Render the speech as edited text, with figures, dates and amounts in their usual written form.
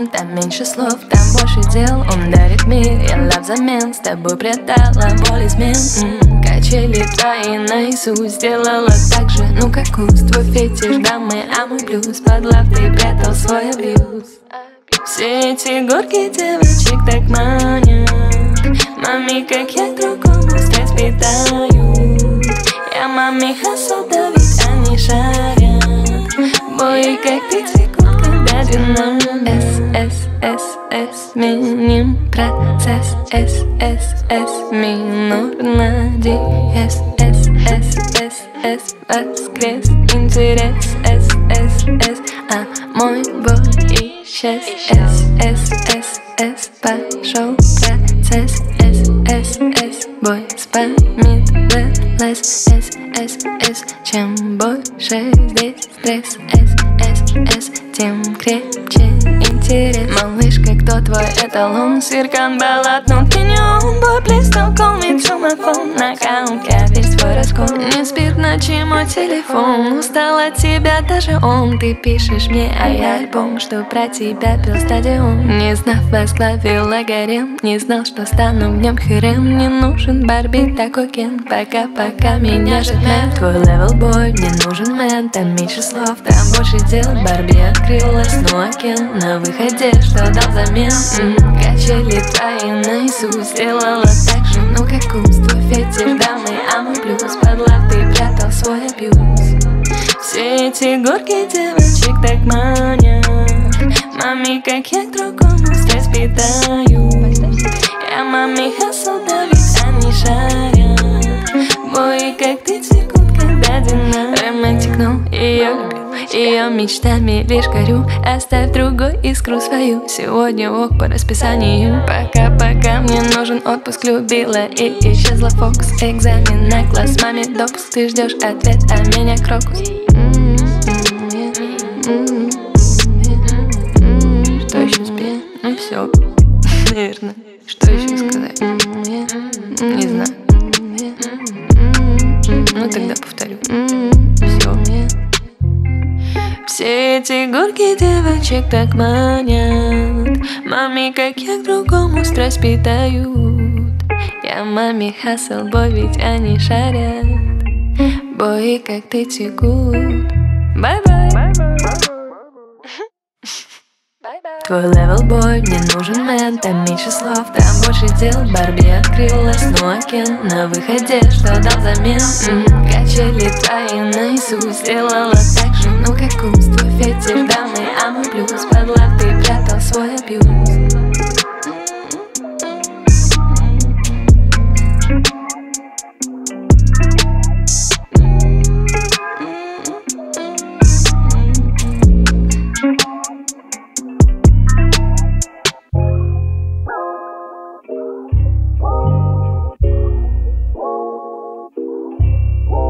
там меньше слов, там больше дел. Он дарит мир, я лав взамен, с тобой предала боль измен. Качели твои наизусть сделала так же, ну как куст. Твой фетиш дамы, а мой блюз. Под лав ты прятал свой абьюз. Все эти горки девочек так манят. Маме, как я к другому страсть питаю. Я маме хасл, да ведь они шарят. Бои, как ты текут, когда динамит. С миним процесс. С минор на диез. С воскрес интерес. А мой бой исчез. С пошел процесс. С бой спамилась. С чем больше здесь стресс. С тем крепче интерес. Малышка, кто твой эталон? Сиркан баллад, но ты не он. Boy, please don't call me to my phone. На аккаунте весь твой раскол. Не спит ночи мой телефон. Устал от тебя даже он. Ты пишешь мне, а я альбом, что про тебя пел стадион. Не знав, возглавила гарем. Не знал, что стану в нем херем. Не нужен Барби, такой Кен. Пока меня ждет. Твой левел бой, мне нужен мэн. Там меньше слов, там больше дел. Барби открылась, ну а Кен на выходе, что дал взамен. Качели твои наизусть сделала так же, ну как куст. Твой фетиш дамы, а мой блюз. Под лав ты прятал свой абьюз. Все эти горки девочек так манят. Маме, как я к другому страсть питаю. Я маме хасл, да ведь они шарят. Бои, как ты текут, когда динамит. Романтик, но ее любил. Ее мечтами лишь горю. Оставь другой искру свою. Сегодня ок по расписанию. Пока мне нужен отпуск. Любила и исчезла фокус. Экзамен на класс, маме допуск. Ты ждешь ответ, а меня крокус. Что еще спеть? Ну все, наверное. Что еще сказать? Не знаю. Ну тогда повторю. Все. Все эти горки девочек так манят. Маме, как я к другому страсть питают. Я маме хасл, бой, ведь они шарят. Бои, как ты текут. Бай-бай. Твой левел бой, мне нужен мэн. Там меньше слов, там больше дел. Барби открылась, ну а Кен на выходе, что дал взамен. Качели твои наизусть сделала так же, ну как куст. Твой фетиш дамы, а мой блюз. Под лав ты прятал свой абьюз.